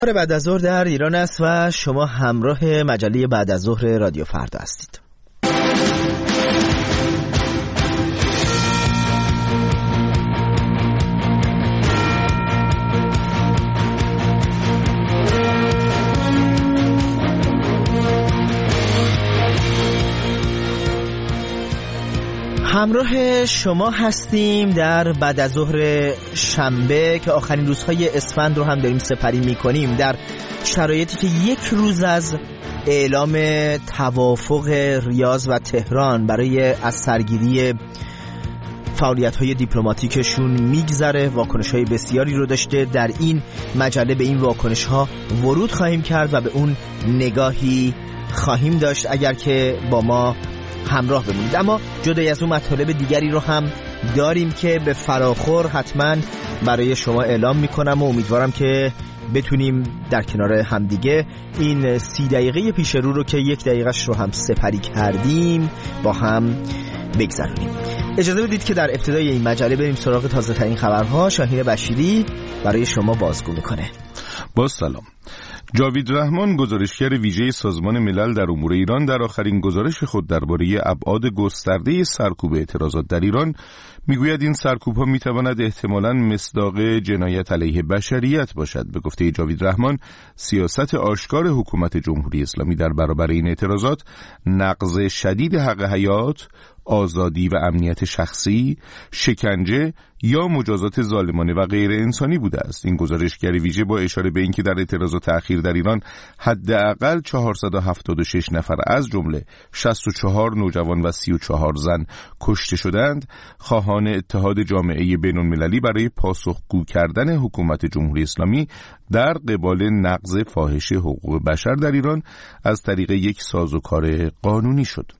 بعد از ظهر در ایران است و شما همراه مجله بعد از ظهر رادیو فردا هستید. همراه شما هستیم در بعد از ظهر شنبه که آخرین روزهای اسفند رو هم داریم سپری می‌کنیم، در شرایطی که یک روز از اعلام توافق ریاض و تهران برای از سرگیری فعالیت‌های دیپلماتیکشون میگذره. واکنش‌های بسیاری رو داشته. در این مجله به این واکنش‌ها ورود خواهیم کرد و به اون نگاهی خواهیم داشت اگر که با ما همراه بمونید. اما جدای از اون مطالب دیگری رو هم داریم که به فراخور حتما برای شما اعلام میکنم و امیدوارم که بتونیم در کنار همدیگه این 30 دقیقه پیش رو که 1 دقیقهش رو هم سپری کردیم با هم بگذرونیم. اجازه بدید که در ابتدای این مجله بریم سراغ تازه ترین خبرها. شاهین بشیری برای شما بازگو میکنه. با سلام. جاوید رحمان، گزارشگر ویژه سازمان ملل در امور ایران، در آخرین گزارش خود درباره ابعاد گسترده سرکوب اعتراضات در ایران میگوید این سرکوب‌ها میتواند احتمالاً مصداق جنایت علیه بشریت باشد. به گفته جاوید رحمان، سیاست آشکار حکومت جمهوری اسلامی در برابر این اعتراضات نقض شدید حق حیات، آزادی و امنیت شخصی، شکنجه یا مجازات ظالمانه و غیر انسانی بوده است. این گزارشگر ویژه با اشاره به اینکه در اعتراضات اخیر در ایران حداقل 476 نفر از جمله 64 نوجوان و 34 زن کشته شدند، خواهان اتحاد جامعه بین‌المللی برای پاسخگو کردن حکومت جمهوری اسلامی در قبال نقض فاحش حقوق بشر در ایران از طریق یک سازوکار قانونی شد.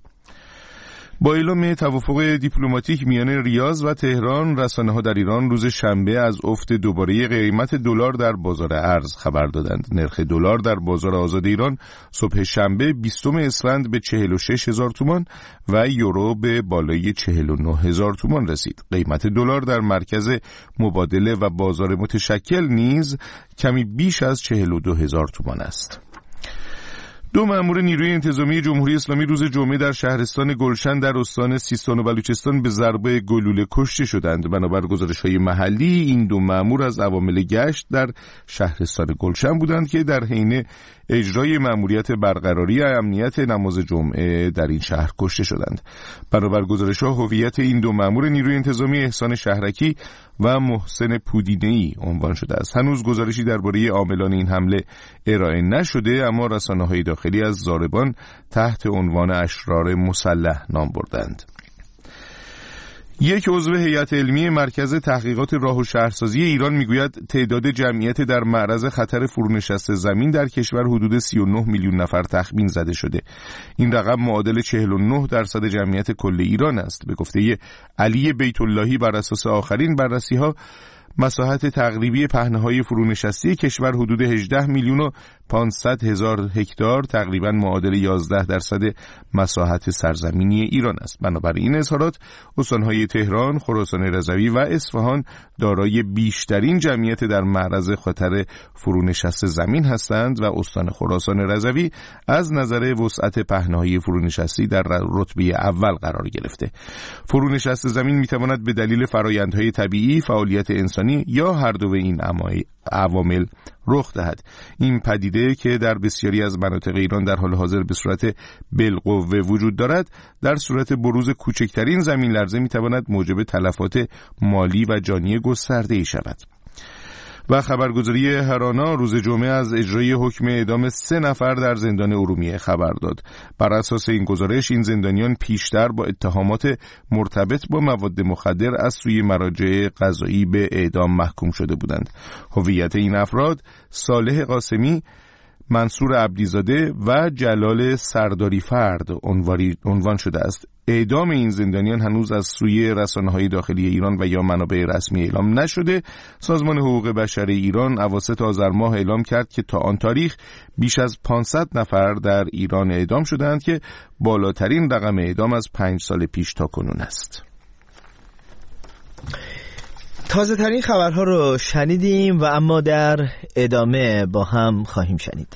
با اعلام توافق دیپلماتیک میان ریاض و تهران، رسانه‌ها در ایران روز شنبه از افت دوباره قیمت دلار در بازار ارز خبر دادند. نرخ دلار در بازار آزاد ایران صبح شنبه 20 اسفند به 46,000 تومان و یورو به بالای 49,000 تومان رسید. قیمت دلار در مرکز مبادله و بازار متشکل نیز کمی بیش از 42,000 تومان است. 2 مأمور نیروی انتظامی جمهوری اسلامی روز جمعه در شهرستان گلشن در استان سیستان و بلوچستان به ضربه گلوله کشته شدند. بنابر گزارش‌های محلی، این 2 مأمور از عوامل گشت در شهرستان گلشن بودند که در حین اجرای مأموریت برقراری امنیت نماز جمعه در این شهر کشته شدند. بنابر گزارش‌ها، هویت این 2 مأمور نیروی انتظامی احسان شهرکی و محسن پودینه‌ای عنوان شده است. هنوز گزارشی درباره عاملان این حمله ارائه نشده، اما رسانه‌های داخلی از ضاربان تحت عنوان اشرار مسلح نام بردند. یک عضو هیئت علمی مرکز تحقیقات راه و شهرسازی ایران میگوید تعداد جمعیت در معرض خطر فرونشست زمین در کشور حدود 39 میلیون نفر تخمین زده شده. این رقم معادل 49% جمعیت کل ایران است. به گفته علی بیت اللهی، بر اساس آخرین بررسی‌ها مساحت تقریبی پهنه‌های فرونشستی کشور حدود 18 میلیون و 500 هزار هکتار، تقریباً معادل 11% مساحت سرزمینی ایران است. بنابراین این اظهارات، استان‌های تهران، خراسان رضوی و اصفهان دارای بیشترین جمعیت در معرض خطر فرونشست زمین هستند و استان خراسان رضوی از نظر وسعت پهنه‌های فرونشستی در رتبه اول قرار گرفته. فرونشست زمین می‌تواند به دلیل فرآیندهای طبیعی، فعالیت انسانی یا هر دو این عوامل رخ دهد. این پدیده که در بسیاری از مناطق ایران در حال حاضر به صورت بالقوه وجود دارد، در صورت بروز کوچکترین زمین لرزه میتواند موجب تلفات مالی و جانی گسترده‌ای شود. و خبرگزاری هرانا روز جمعه از اجرای حکم اعدام 3 نفر در زندان ارومیه خبر داد. بر اساس این گزارش، این زندانیان پیشتر با اتهامات مرتبط با مواد مخدر از سوی مراجع قضایی به اعدام محکوم شده بودند. هویت این افراد صالح قاسمی، منصور عبدیزاده و جلال سرداری فرد عنوان شده است. اعدام این زندانیان هنوز از سوی رسانه‌های داخلی ایران و یا منابع رسمی اعلام نشده. سازمان حقوق بشر ایران اواسط آذر ماه اعلام کرد که تا آن تاریخ بیش از 500 نفر در ایران اعدام شدند که بالاترین رقم اعدام از 5 سال پیش تا کنون است. تازه ترین خبرها رو شنیدیم و اما در ادامه با هم خواهیم شنید.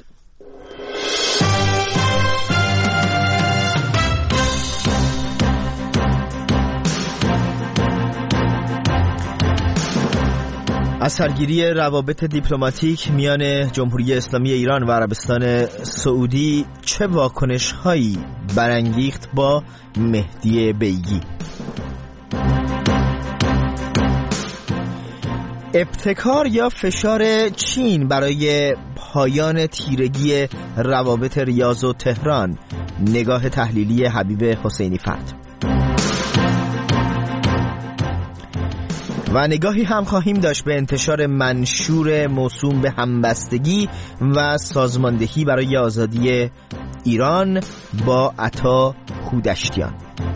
از سرگیری روابط دیپلماتیک میان جمهوری اسلامی ایران و عربستان سعودی چه واکنش‌هایی برانگیخت با مهدی بیگی؟ ابتکار یا فشار چین برای پایان تیرگی روابط ریاض و تهران، نگاه تحلیلی حبیب حسینی فرد. و نگاهی هم خواهیم داشت به انتشار منشور موسوم به همبستگی و سازماندهی برای آزادی ایران با عطا هودشتیان.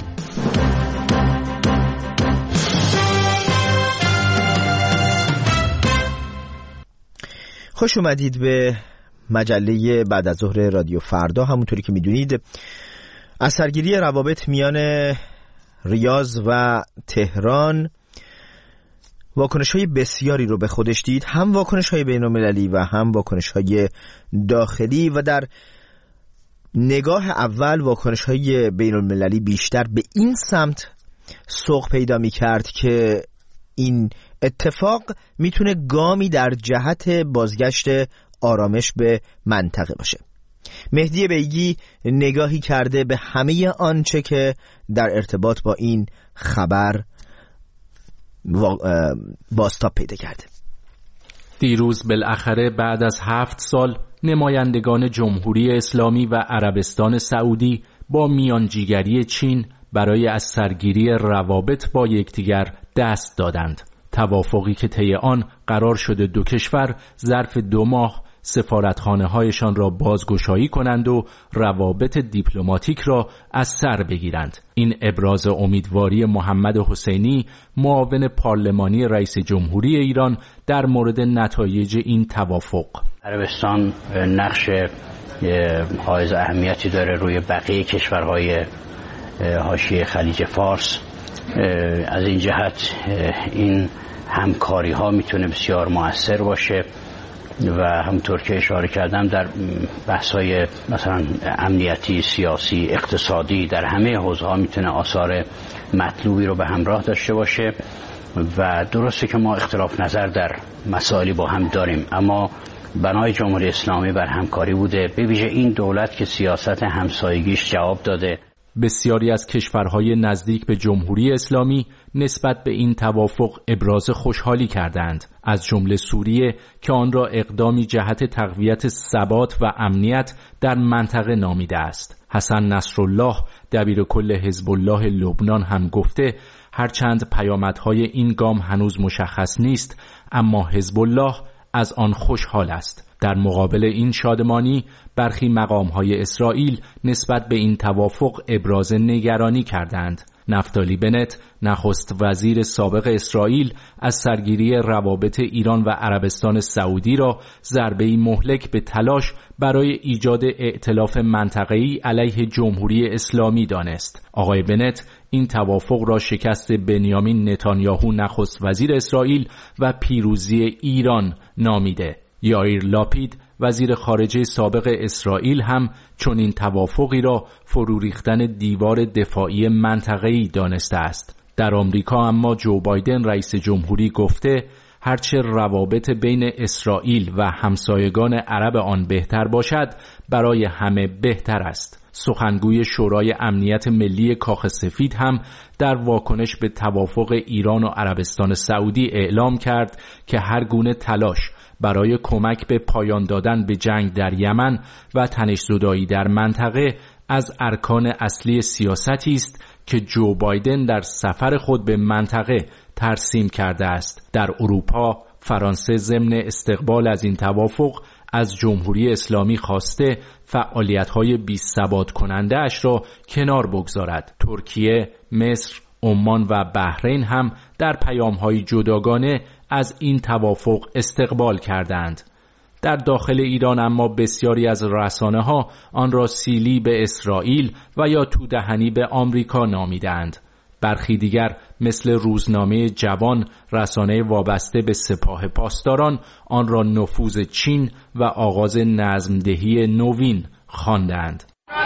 خوش اومدید به مجله بعد از ظهر رادیو فردا. همونطوری که میدونید از سرگیری روابط میان ریاض و تهران واکنش‌های بسیاری رو به خودش دید، هم واکنش‌های بین‌المللی و هم واکنش‌های داخلی، و در نگاه اول واکنش‌های بین‌المللی بیشتر به این سمت سوق پیدا می‌کرد که این اتفاق میتونه گامی در جهت بازگشت آرامش به منطقه باشه. مهدی بیگی نگاهی کرده به همه آنچه که در ارتباط با این خبر بازتاب پیدا کرده. دیروز بالاخره بعد از 7 سال نمایندگان جمهوری اسلامی و عربستان سعودی با میانجیگری چین برای از سرگیری روابط با یکدیگر دست دادند. توافقی که طی آن قرار شده دو کشور ظرف 2 ماه سفارتخانه‌هایشان را بازگشایی کنند و روابط دیپلماتیک را از سر بگیرند. این ابراز امیدواری محمد حسینی، معاون پارلمانی رئیس جمهوری ایران، در مورد نتایج این توافق. عربستان نقش حائز اهمیتی داره روی بقیه کشورهای حاشیه خلیج فارس. از این جهت این همکاری ها میتونه بسیار مؤثر باشه و همونطور که اشاره کردم در بحث‌های مثلا امنیتی، سیاسی، اقتصادی، در همه حوزه‌ها میتونه آثار مطلوبی رو به همراه داشته باشه. و درسته که ما اختلاف نظر در مسائلی با هم داریم، اما بنای جمهوری اسلامی بر همکاری بوده، به ویژه این دولت که سیاست همسایگیش جواب داده. بسیاری از کشورهای نزدیک به جمهوری اسلامی نسبت به این توافق ابراز خوشحالی کردند، از جمله سوریه که آن را اقدامی جهت تقویت ثبات و امنیت در منطقه نامیده است. حسن نصرالله دبیر کل حزب الله لبنان هم گفته هرچند پیامدهای این گام هنوز مشخص نیست، اما حزب الله از آن خوشحال است. در مقابل این شادمانی برخی مقام‌های اسرائیل نسبت به این توافق ابراز نگرانی کردند. نفتالی بنت، نخست وزیر سابق اسرائیل، از سرگیری روابط ایران و عربستان سعودی را ضربه‌ای مهلک به تلاش برای ایجاد ائتلاف منطقه‌ای علیه جمهوری اسلامی دانست. آقای بنت این توافق را شکست بنیامین نتانیاهو نخست وزیر اسرائیل و پیروزی ایران نامیده. یائیر لاپید وزیر خارجه سابق اسرائیل هم چنین توافقی را فرو ریختن دیوار دفاعی منطقه‌ای دانسته است. در آمریکا اما جو بایدن رئیس جمهوری گفته هرچه روابط بین اسرائیل و همسایگان عرب آن بهتر باشد برای همه بهتر است. سخنگوی شورای امنیت ملی کاخ سفید هم در واکنش به توافق ایران و عربستان سعودی اعلام کرد که هر گونه تلاش برای کمک به پایان دادن به جنگ در یمن و تنش‌زدایی در منطقه از ارکان اصلی سیاستی است که جو بایدن در سفر خود به منطقه ترسیم کرده است. در اروپا فرانسه ضمن استقبال از این توافق از جمهوری اسلامی خواسته فعالیت‌های بی‌ثبات کننده اش را کنار بگذارد. ترکیه، مصر، عمان و بحرین هم در پیام‌های جداگانه از این توافق استقبال کردند. در داخل ایران اما بسیاری از رسانه‌ها آن را سیلی به اسرائیل و یا تودهنی به آمریکا نامیدند. برخی دیگر مثل روزنامه جوان، رسانه وابسته به سپاه پاسداران، آن را نفوذ چین و آغاز نظمدهی نوین خواندند.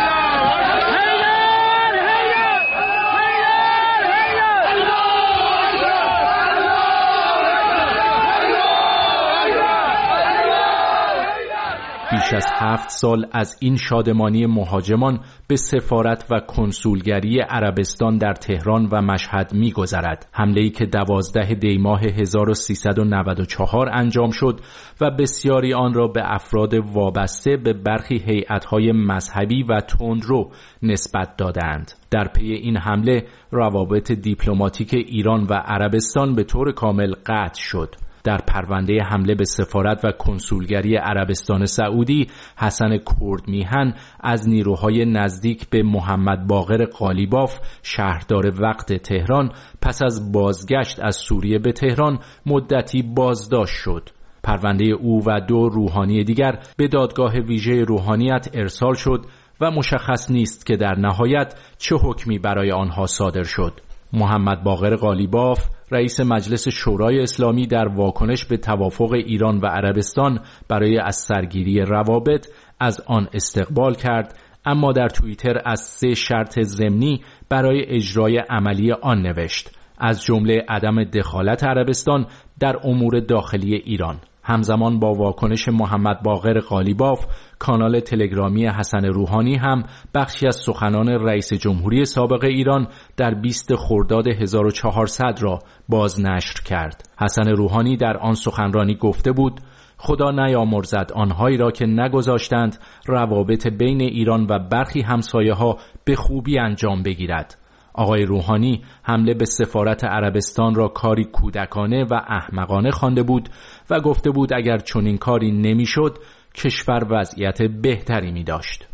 بیش از 7 سال از این شادمانی مهاجمان به سفارت و کنسولگری عربستان در تهران و مشهد می‌گذرد. حمله‌ای که 12 دی ماه 1394 انجام شد و بسیاری آن را به افراد وابسته به برخی هیئت‌های مذهبی و تندرو نسبت دادند. در پی این حمله روابط دیپلماتیک ایران و عربستان به طور کامل قطع شد. در پرونده حمله به سفارت و کنسولگری عربستان سعودی، حسن کردمیهن از نیروهای نزدیک به محمد باقر قالیباف، شهردار وقت تهران، پس از بازگشت از سوریه به تهران مدتی بازداشت شد. پرونده او و 2 روحانی دیگر به دادگاه ویژه روحانیت ارسال شد و مشخص نیست که در نهایت چه حکمی برای آنها صادر شد. محمد باقر قالیباف، رئیس مجلس شورای اسلامی، در واکنش به توافق ایران و عربستان برای از سرگیری روابط از آن استقبال کرد، اما در توییتر از 3 شرط ضمنی برای اجرای عملی آن نوشت، از جمله عدم دخالت عربستان در امور داخلی ایران. همزمان با واکنش محمد باقر قالیباف، کانال تلگرامی حسن روحانی هم بخشی از سخنان رئیس جمهوری سابق ایران در 20 خرداد 1400 را بازنشر کرد. حسن روحانی در آن سخنرانی گفته بود: خدا نیامرزد آنهایی را که نگذاشتند روابط بین ایران و برخی همسایه‌ها به خوبی انجام بگیرد. آقای روحانی حمله به سفارت عربستان را کاری کودکانه و احمقانه خوانده بود و گفته بود اگر چنین کاری نمی‌شد کشور وضعیت بهتری می‌داشت.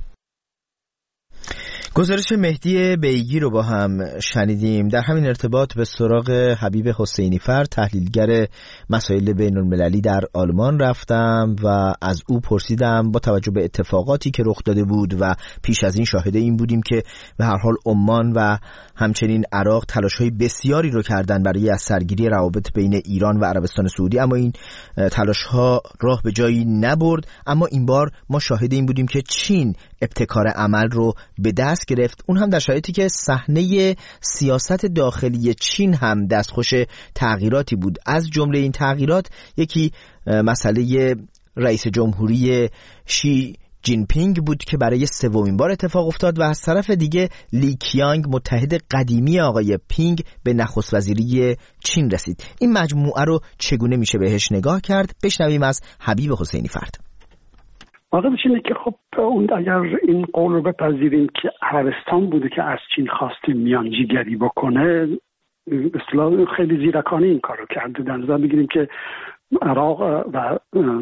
گزارش مهدی بیگی رو با هم شنیدیم. در همین ارتباط به سراغ حبیب حسینی فر، تحلیلگر مسائل بین المللی در آلمان رفتم و از او پرسیدم با توجه به اتفاقاتی که رخ داده بود و پیش از این شاهد این بودیم که به هر حال عمان و همچنین عراق تلاش‌های بسیاری رو کردن برای از سرگیری روابط بین ایران و عربستان سعودی، اما این تلاش‌ها راه به جایی نبرد. اما این بار ما شاهد این بودیم که چین ابتکار عمل رو به دست گرفت، اون هم در شرایطی که صحنه سیاست داخلی چین هم دستخوش تغییراتی بود. از جمله این تغییرات یکی مسئله رئیس جمهوری شی جین پینگ بود که برای 3مین بار اتفاق افتاد و از طرف دیگه لی کیانگ، متحد قدیمی آقای پینگ، به نخست وزیری چین رسید. این مجموعه رو چگونه میشه بهش نگاه کرد؟ بشنویم از حبیب حسینی فرد. واقعیش اینه که خب اون اگر این قول رو بپذیریم که عربستان بوده که از چین خواسته میانجیگری بکنه، اصطلاحاً خیلی زیرکانه این کار رو کرده. در نظر بگیریم که عراق و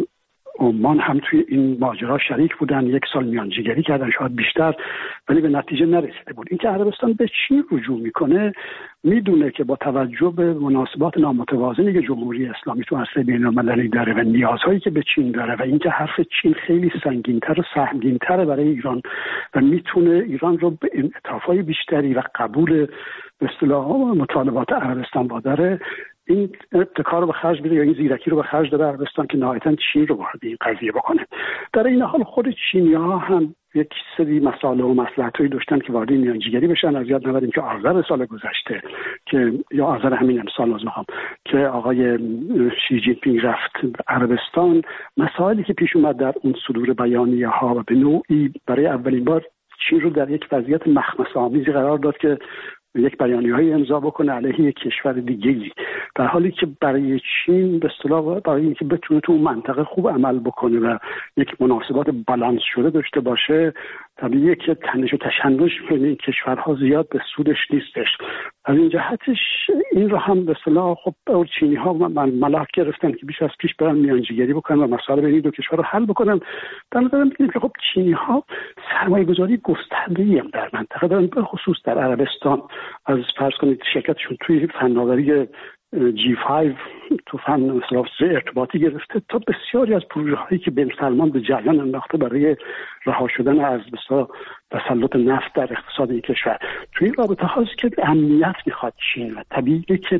عمان هم توی این ماجرا شریک بودن، 1 سال میانجیگری کردن، شاید بیشتر، ولی به نتیجه نرسیده بود. این که عربستان به چین رجوع میکنه، میدونه که با توجه به مناسبات نامتوازنی که جمهوری اسلامی تو عرصه بین‌المللی داره و نیازهایی که به چین داره و اینکه حرف چین خیلی سنگین‌تر و سهمگین‌تر برای ایران و میتونه ایران رو به انعطاف‌های بیشتری و قبول به اصطلاح مطالبات عربستان واداره، این ابتکار رو به خرج بده یا این زیرکی رو به خرج داده عربستان که نهایتاً چین رو وارد این قضیه بکنه. در این حال خود چینی‌ها هم یک سری مسائل و مصلحت‌هایی داشتن که وارد میانجیگری بشن. از یاد نبریم که آذر سال گذشته که یا آذر همین امسال می‌خوام که آقای شی جین پینگ رفت عربستان، مسائلی که پیش اومد در اون صدور بیانیه‌ها و به نوعی برای اولین بار چین رو در یک وضعیت مخمصه‌آمیزی قرار داد که یک بیانیه‌ای امضا بکنه علیه یک کشور دیگه‌ای، در حالی که برای چین به اصطلاح برای اینکه بتونه تو اون منطقه خوب عمل بکنه و یک مناسبات بالانس شده داشته باشه، طبیعیه که تنش و تشنج بین این کشورها زیاد به سودش نیستش. از این جهتش این رو هم به اصطلاح خب چینی‌ها ملاک گرفتن که بیش از پیش برن میانجیگری بکنن و مسائل بین این دو کشور رو حل بکنن. در نظر می‌گیریم که خب چینی‌ها سرمایه‌گذاری گسترده‌ای هم در منطقه دارن، به خصوص در عربستان. از فرض کنید شرکتشون توی فناوری G5 تو فن اصلاح ارتباطی گرفته تا بسیاری از پروژه هایی که بن سلمان به جریان انداخته برای رها شدن از تسلط نفت در اقتصاد این کشور. تو این رابطه هاست که امنیت میخواد چین و طبیعیه که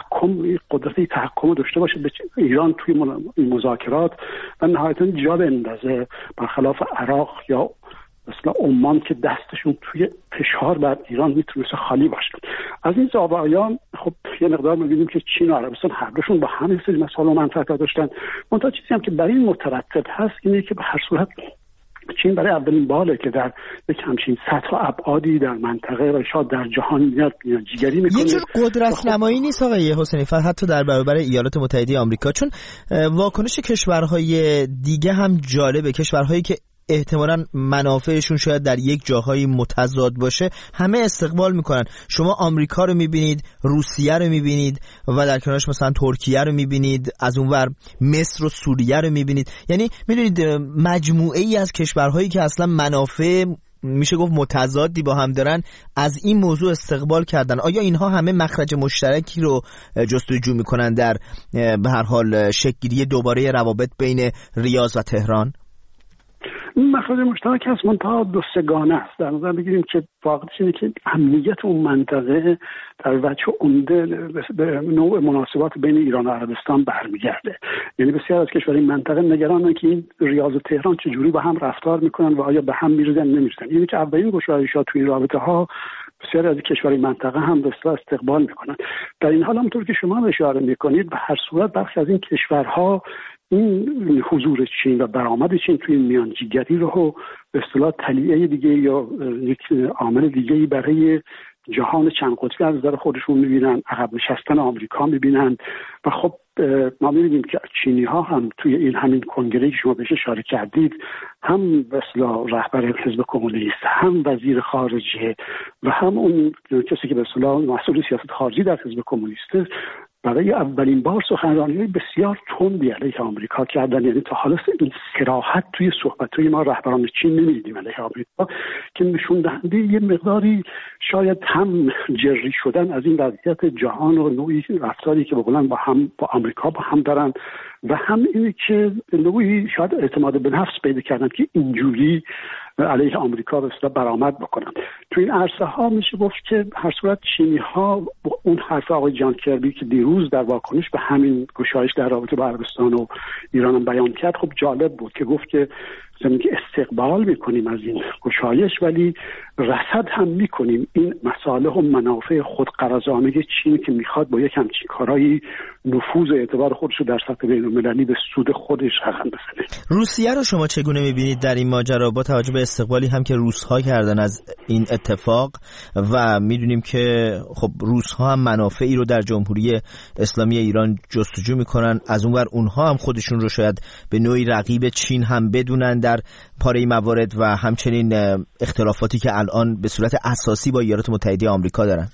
قدرت تحکم داشته باشه به ایران توی مذاکرات و نهایتاً جا بندازه، برخلاف عراق یا مثلا عمان که دستشون توی فشار بر ایران میتونه خالی باشه. از این زاویه خب یه مقدار می‌بینیم که چین و عربستان هر دوشون با هم سری مسائل و منفعت داشتن. منتها چیزی هم که برای این مترتب هست اینه که به هر صورت چین برای اولین باره که در یک همچین سطح و ابعادی در منطقه و شاید در جهان میاد جیگری میکنه. یه جور قدرت نمایی نیست آقای حسینی فر حتی در برابر ایالات متحده آمریکا، چون واکنش کشورهای دیگه هم جالبه، کشورهایی که احتمالاً منافعشون شاید در یک جاهایی متضاد باشه همه استقبال میکنن. شما آمریکا رو میبینید، روسیه رو میبینید و در کنارش مثلا ترکیه رو میبینید، از اونور مصر و سوریه رو میبینید. یعنی میدونید مجموعه ای از کشورهایی که اصلا منافع میشه گفت متضادی با هم دارن از این موضوع استقبال کردن. آیا اینها همه مخرج مشترکی رو جستجو میکنن در به هر حال شکل‌گیری دوباره روابط بین ریاض و تهران؟ مخرج مشترک هست منتها دو سگانه است. در نظر بگیریم که واقعیت اینه که امنیت اون منطقه در وجه عمده به نوع مناسبات بین ایران و عربستان برمیگرده. یعنی بسیار از کشورهای منطقه نگرانن که این ریاض و تهران چجوری با هم رفتار میکنن و آیا به هم میریزن نمیریزن. یعنی که اولین گشایش‌ها توی این رابطه ها بسیار از کشورهای منطقه هم به اصطلاح استقبال میکنن. در این حال همونطور که شما اشاره میکنید به هر صورت برخی از این کشورها این حضور چین و برآمد چین توی میانجیگری رو به اصطلاح تلیعه دیگه یا یک عامل دیگه‌ای برای جهان چند قطبی از نظر خودشون می‌بینن، عقب نشستن آمریکا می‌بینن و خب ما می‌بینیم که چینی‌ها هم توی این همین کنگره‌ای که شما بهش اشاره کردید هم به اصطلاح رهبر حزب کمونیست، هم وزیر خارجه و هم اون کسی که به اصطلاح مسئول سیاست خارجی در حزب کمونیست برای اولین بار سخنرانی‌های بسیار تندی علیه آمریکا کردن. یعنی تا حالا این صراحت توی صحبت‌های ما رهبران چین نمی‌دیدیم علیه آمریکا که نشون دهنده یه مقداری شاید هم جری شدن از این وضعیت جهان و نوعی رفتاری که بقولن با آمریکا با هم دارن و هم اینه که نوعی شاید اعتماد به نفس پیدا کردن که اینجوری علیه آمریکا به اصطلاح برآمد بکنن. تو این عرصه ها میشه گفت که هر صورت چینی ها اون حرف آقای جان کربی که دیروز در واکنش به همین گشایش در رابطه با عربستان و ایران هم بیان کرد خب جالب بود که گفت که زمین که استقبال میکنیم از این گشایش ولی رصد هم میکنیم این مصالح و منافع خودغرضانه چین که میخواد با یک همچین کارایی نفوذ و اعتبار خودش رو در سطح بین‌المللی به سود خودش رقم بزنه. روسیه رو شما چگونه میبینید در این ماجرا با توجه به استقبالی هم که روس‌ها کردن از این اتفاق و میدونیم که خب روس‌ها هم منافعی رو در جمهوری اسلامی ایران جستجو میکنن، از اونور اونها هم خودشون رو شاید به نوعی رقیب چین هم بدونن در پاره موارد و همچنین اختلافاتی که الان به صورت اساسی با ایالات متحده آمریکا دارن.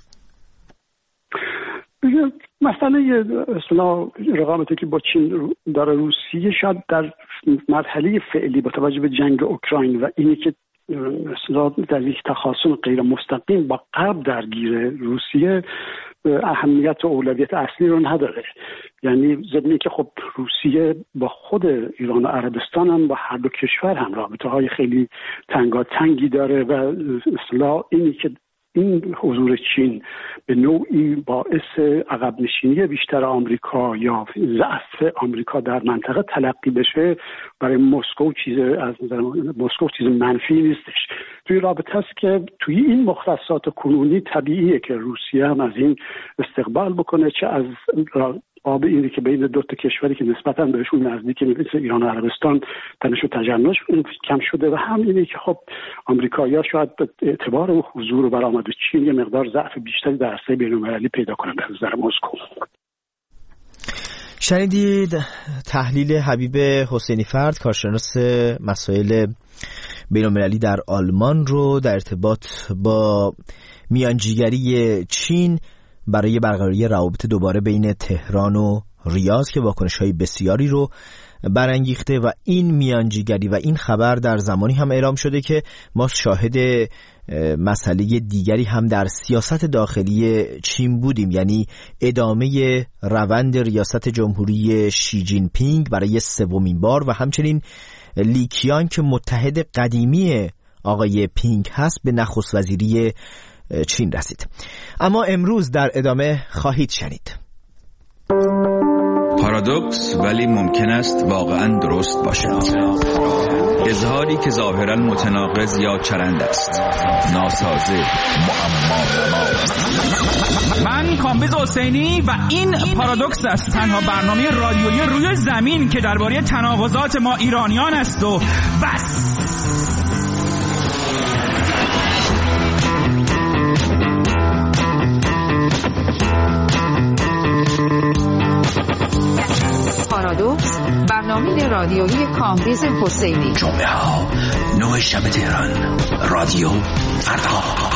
مسئله اصلا رقابتی که با چین داره روسیه شاید در مرحله فعلی با توجه به جنگ اوکراین و اینی که اصلا در یک تخاصم غیر مستقیم با غرب درگیره روسیه اهمیت و اولویت اصلی رو نداره. یعنی ضمن که خب روسیه با خود ایران و عربستان هم با هر دو کشور هم رابطه های خیلی تنگاتنگی داره و اصلا اینی که این حضور چین به نوعی باعث عقب نشینی بیشتر آمریکا یا ضعف آمریکا در منطقه تلقی بشه برای مسکو چیز منفی نیستش. توی رابطه است که توی این مختصات کنونی طبیعیه که روسیه هم از این استقبال بکنه، چه از آب اینی که بین دو تا کشوری که نسبتاً بهشون نزدیک مثل ایران و عربستان تنش و تجنس کم شده و هم اینی که خب آمریکایی‌ها شاید به اعتبار و حضور و برآمد چین یه مقدار ضعف بیشتری در عرصه بین‌المللی پیدا کنن به نظر مسکو. شنیدید تحلیل حبیب حسینی فرد کارشناس مسائل بین‌المللی در آلمان رو در ارتباط با میانجیگری چین برای برقراری روابط دوباره بین تهران و ریاض که واکنش‌های بسیاری رو برانگیخته و این میانجیگری و این خبر در زمانی هم اعلام شده که ما شاهد مسئله دیگری هم در سیاست داخلی چین بودیم، یعنی ادامه روند ریاست جمهوری شی جین پینگ برای سومین بار و همچنین لی کیان که متحد قدیمی آقای پینگ هست به نخست وزیری چین رسید. اما امروز در ادامه خواهید شنید. پارادوکس ولی ممکن است واقعا درست باشد. اظهاری که ظاهرا متناقض یا چرند است، ناسازه، معما. من کامبیز حسینی و این پارادوکس است، تنها برنامه رادیویی روی زمین که درباره تناقضات ما ایرانیان است و بس. پارادوکس، برنامه رادیویی کامبیز حسینی. جمعه ها 9 شب تهران، رادیو فردا.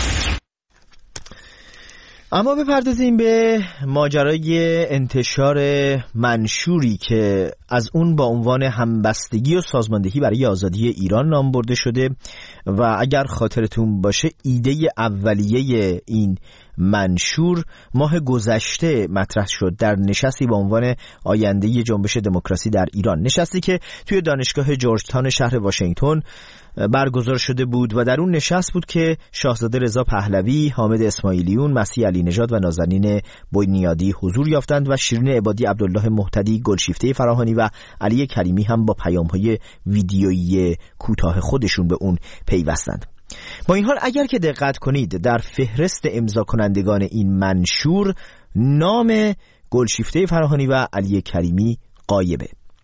اما بپردازیم به ماجرای انتشار منشوری که از اون با عنوان همبستگی و سازماندهی برای آزادی ایران نام برده شده و اگر خاطرتون باشه ایده اولیه این منشور ماه گذشته مطرح شد در نشستی با عنوان آینده جنبش دموکراسی در ایران، نشستی که توی دانشگاه جورج تاون شهر واشنگتن برگزار شده بود و در اون نشست بود که شاهزاده رضا پهلوی، حامد اسماعیلیون، مسیح علی نژاد و نازنین بنیادی حضور یافتند و شیرین عبادی، عبدالله مهتدی، گلشیفته فراهانی و علی کریمی هم با پیام‌های ویدیویی کوتاه خودشون به اون پیوستند. با این حال اگر که دقت کنید در فهرست امضا کنندگان این منشور نام گلشیفته فراهانی و علی کریمی غایبه.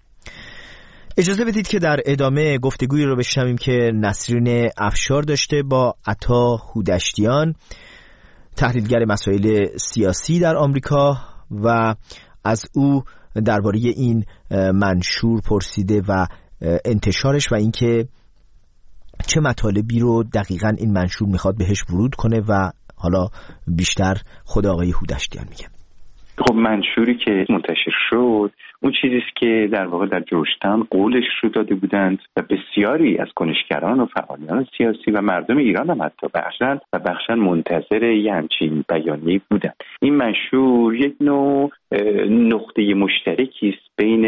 اجازه بدید که در ادامه گفتگویی رو بشنویم که نسرین افشار داشته با عطا هودشتیان، تحلیلگر مسائل سیاسی در آمریکا، و از او درباره این منشور پرسیده و انتشارش و اینکه چه مطالبی رو دقیقاً این منشور میخواد بهش ورود کنه و حالا بیشتر خود آقای هودشتیان میگه. خب منشوری که منتشر شد اون چیزیست که در واقع در جورج تاون قولش رو داده بودند و بسیاری از کنشگران و فعالان سیاسی و مردم ایران هم حتی بخشن منتظر یه همچین بیانیه‌ای بودند. این منشور یک نوع نقطه مشترکی است بین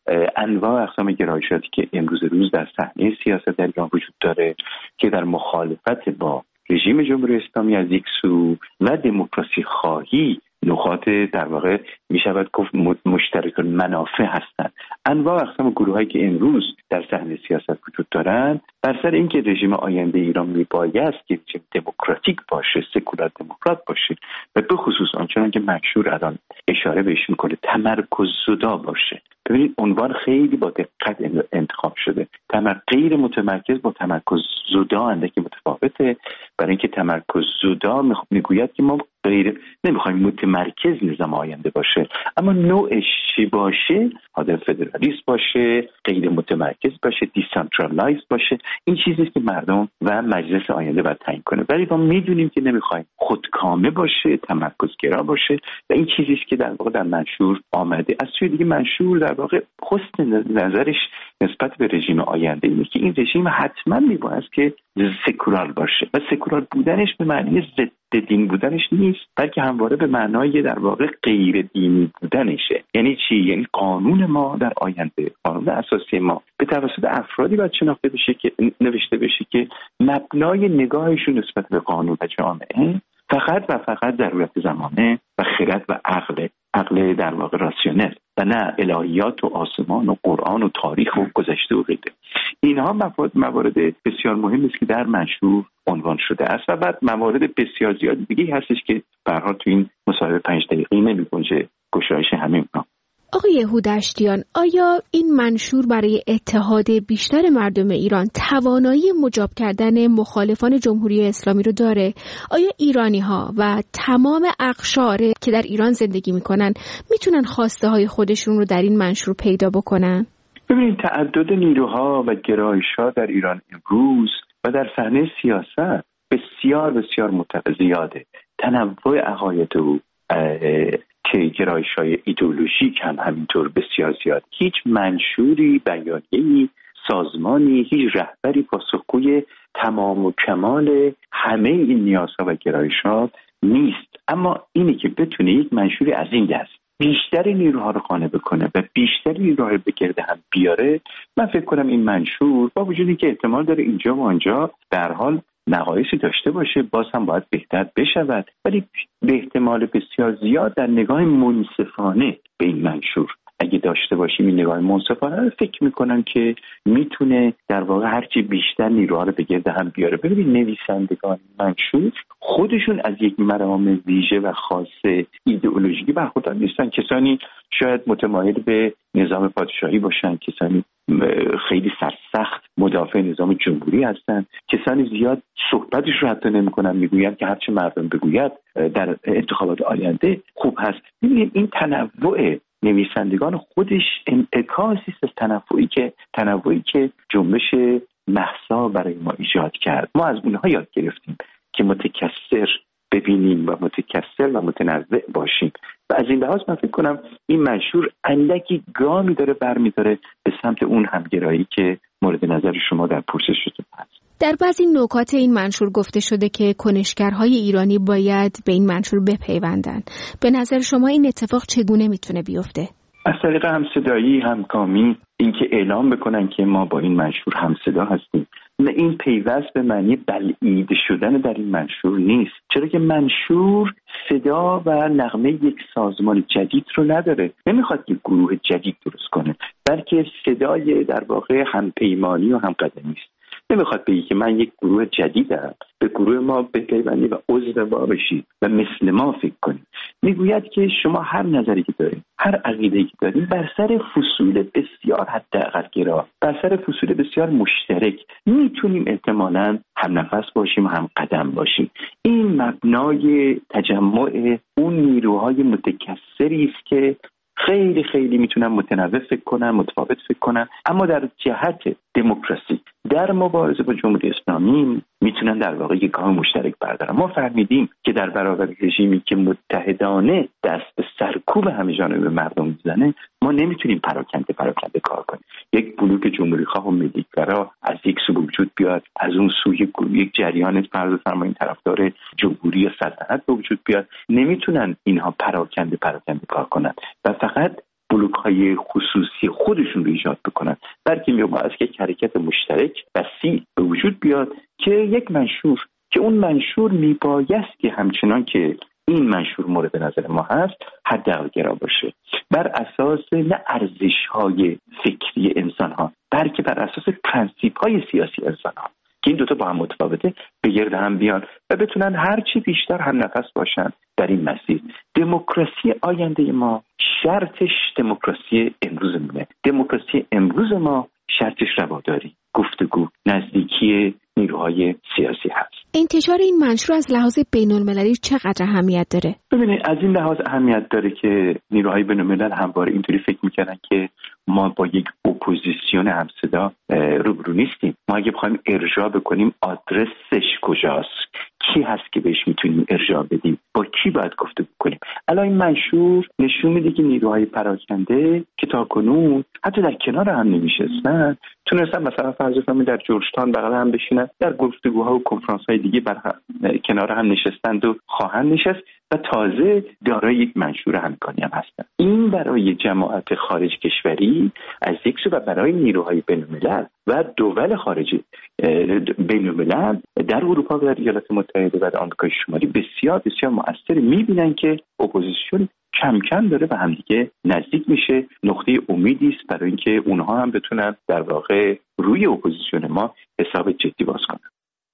انواع اقسام گرایشاتی که امروز روز در صحنه سیاست در ایران وجود داره که در مخالفت با رژیم جمهوری اسلامی از یک سو و دموکراسی خواهی نقاط در واقع می شود گفت مشترک المنافع هستند. انواع اقسام گروهایی که امروز در صحنه سیاست وجود دارند بر سر اینکه رژیم آینده ایران می بایست که رژیم دموکراتیک باشه، سکولار دموکرات باشه و به خصوص آنچنان که منشور الان اشاره بهش میکنه تمرکز زدا باشه. ببینید عنوان خیلی با دقت انتخاب شده. غیر متمرکز با تمرکز زدا اندکی متفاوته، برای اینکه تمرکز زدا میگوید که ما نمیخوایم متمرکز نظام آینده باشه، اما نوعش چی باشه؟ حالا فدرالیست باشه، غیر متمرکز باشه، دیسنترالایز باشه. این چیزیست که مردم و مجلس آینده باید تعیین کنه. ولی ما میدونیم که نمیخوایم خودکامه باشه، تمرکزگرا باشه و این چیزیست که در واقع در منشور آمده. از سوی دیگه منشور در واقع حسن نظرش نسبت به رژیم آینده اینه که این رژیم حتما میبایست که سکولار باشه و سکولار بودنش به معنی ضد دین بودنش نیست، بلکه همواره به معنای در واقع غیر دینی بودنشه. یعنی چی؟ یعنی قانون ما در آینده، قانون اساسی ما به توسط افرادی باید شناخته بشه که نوشته بشه که مبنای نگاهشون نسبت به قانون و جامعه فقط و فقط ضرورت زمانه و خرد و عقل در واقع راسیونل و نه الهیات و آسمان و قرآن و تاریخ و گذشته و غیره. اینها موارد بسیار مهمی است که در منشور عنوان شده است و بعد موارد بسیار زیادی دیگه هستش که به هر حال تو این مصاحبه 5 دقیقه‌ای نمی‌گنجه گشایش همین اینا. آقای هودشتیان، آیا این منشور برای اتحاد بیشتر مردم ایران توانایی مجاب کردن مخالفان جمهوری اسلامی رو داره؟ آیا ایرانی‌ها و تمام اقشار که در ایران زندگی می‌کنن میتونن خواسته های خودشون رو در این منشور پیدا بکنن؟ ببینید تعدد نیروها و گرایش‌ها در ایران امروز و در صحنه سیاست بسیار بسیار زیاده. تنوع عقاید و که گرایش‌های ایدئولوژیک هم همینطور بسیار زیاد. هیچ منشوری، بیانیه‌ای، سازمانی، هیچ رهبری پاسخگوی تمام و کمال همه این نیازها و گرایشات نیست. اما اینی که بتونه یک منشوری از این دست بیشتر نیروها رو قانع بکنه و بیشتر نیروها رو به گرد هم بیاره، من فکر کنم این منشور با وجودی که احتمال داره اینجا و آنجا به هر حال نقایصی داشته باشه، باز هم باید بهتر بشود، ولی به احتمال بسیار زیاد در نگاه منصفانه به این منشور اگه داشته باشیم، این نگاه منصفانه رو فکر میکنم که میتونه در واقع هرچی بیشتر نیروها رو به گرد هم بیاره. ببینید نویسندگان منشور خودشون از یک مرام ویژه و خاص ایدئولوژیکی برخوردار نیستن. کسانی شاید متمایل به نظام پادشاهی باشن، کسانی خیلی سرسخت مدافع نظام جمهوری هستن، کسانی زیاد صحبتش رو حتی نمی‌کنن، میگوین که هرچی مردم بگوید در انتخابات آینده خوب هست. ببینید این تنوع نویسندگان خودش انعکاسی است از تنوعی که جنبش مهسا برای ما ایجاد کرد. ما از اونها یاد گرفتیم که متکثر ببینیم و متکثر و متنوع باشیم و از این لحاظ من فکر کنم این منشور اندکی گامی داره برمی‌داره به سمت اون همگرایی که مورد نظر شما در پرسشتون هست. در بعضی نکات این منشور گفته شده که کنشگرهای ایرانی باید به این منشور بپیوندند. به نظر شما این اتفاق چگونه میتونه بیفته؟ از طریق همصدایی، همکامی، اینکه اعلام بکنن که ما با این منشور همصدا هستیم. نه، این پیوست به معنی بلعیده شدن در این منشور نیست، چرا که منشور صدا و نغمه یک سازمان جدید رو نداره، نمیخواد یک گروه جدید درست کنه، بلکه صدای در واقع همپیمانی و همقدمی است. نمیخواد بگی که من یک گروه جدیدم، به گروه ما بپیوندید و عضو ما بشید و مثل ما فکر کنید. میگوید که شما هر نظری که دارید، هر عقیده‌ای که دارید، بر سر فصول بسیار حداقل گرا، بر سر فصول بسیار مشترک میتونیم احتمالاً هم نفس باشیم و هم قدم باشیم. این مبنای تجمع اون نیروهای متکثری است که خیلی خیلی میتونن متنوع فکر کنن، متفاوت فکر کنن، اما در جهت دموکراسی در مبارزه با جمهوری اسلامی میتونن در واقع یک گام مشترک بردارن. ما فهمیدیم که در برابر رژیمی که متحدانه دست به سرکوب همه جانبه مردم میزنه، ما نمیتونیم پراکنده کار کنیم. یک بلوک جمهوری خواه و ملیگرا از یک سو وجود بیاد، از اون سوی یک جریان فرض فرمایید طرفدار جمهوری یا سلطنت به وجود بیاد. نمیتونن اینها پراکنده کار کنن و فقط بلوک‌های خصوصی خودشون رو ایجاد بکنن، بلکه میباید که یک حرکت مشترک وسیع به وجود بیاد که یک منشور، که اون منشور میبایست که همچنان که این منشور مورد نظر ما هست حداقل‌گرا باشه، بر اساس نه ارزش‌های فکری انسان‌ها، بلکه بر اساس پرنسیپ‌های سیاسی انسان‌ها که این دوتا با هم متفاوته به گرد هم بیان و بتونن هرچی بیشتر هم نفس باشن در این مسیر. دموکراسی آینده ما شرطش دموکراسی امروزمونه. دموکراسی امروز ما شرطش رواداری، گفتگو، نزدیکی نیروهای سیاسی هست. انتشار این منشور از لحاظ بین‌المللی چقدر اهمیت داره؟ ببینید از این لحاظ اهمیت داره که نیروهای بین‌الملل همواره اینطوری فکر می‌کردن که ما با یک اپوزیسیون همصدا روبرو نیستیم. ما اگه بخوایم ارجاع بکنیم آدرسش کجاست، کی هست که بهش میتونیم ارجاع بدیم، با کی باید گفتگو کنیم. الان این منشور نشون میده که نیروهای پراکنده که تاکنون حتی در کنار هم نمیشستن، تونستن مثلا فرض کنید در جورجتاون بغل هم بشینن، در گفتگوها و کنفرانس‌های دیگه کنار هم نشستند و خواهند نشست و تازه دارای یک منشور همکاری هم هستن. این برای جماعت خارج کشوری از یک سو و برای نیروهای بین‌الملل و دول خارجی بین‌الملل در اروپا و در ایالات متحده و در آمریکای شمالی بسیار بسیار مؤثر. می‌بینن که اپوزیسیون کم کم داره به همدیگه نزدیک میشه. نقطه امیدی است برای اینکه اونها هم بتونن در واقع روی اپوزیسیون ما حساب جدی باز کنن.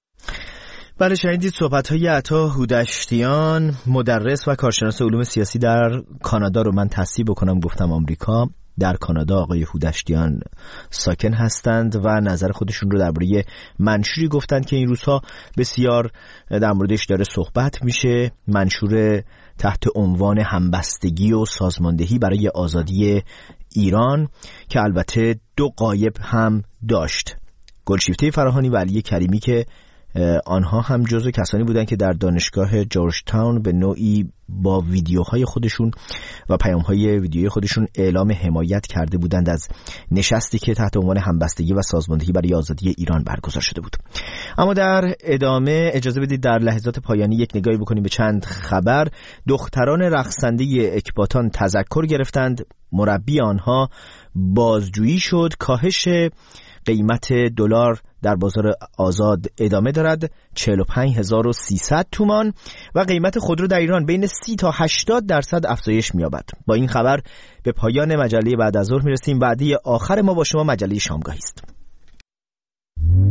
بله، شنیدید صحبت‌های عطا هودشتیان، مدرس و کارشناس علوم سیاسی در کانادا رو. من تصحیح بکنم، گفتم آمریکا. در کانادا آقای هودشتیان ساکن هستند و نظر خودشون رو درباره منشوری گفتند که این روزها بسیار در موردش داره صحبت میشه، منشور تحت عنوان همبستگی و سازماندهی برای آزادی ایران که البته دو قالب هم داشت. گلشیفته فراهانی و علی کریمی که آنها هم جزو کسانی بودند که در دانشگاه جورج تاون به نوعی با ویدیوهای خودشون و پیام‌های ویدیویی خودشون اعلام حمایت کرده بودند از نشستی که تحت عنوان همبستگی و سازماندهی برای آزادی ایران برگزار شده بود. اما در ادامه اجازه بدید در لحظات پایانی یک نگاهی بکنیم به چند خبر. دختران رقصنده اکباتان تذکر گرفتند، مربی آنها بازجویی شد، کاهش قیمت دلار در بازار آزاد ادامه دارد، 45300 تومان و قیمت خودرو در ایران بین 30 تا 80% افزایش می‌یابد. با این خبر به پایان مجله بعد از ظهر میرسیم. وعده آخر ما با شما مجله شامگاهی است.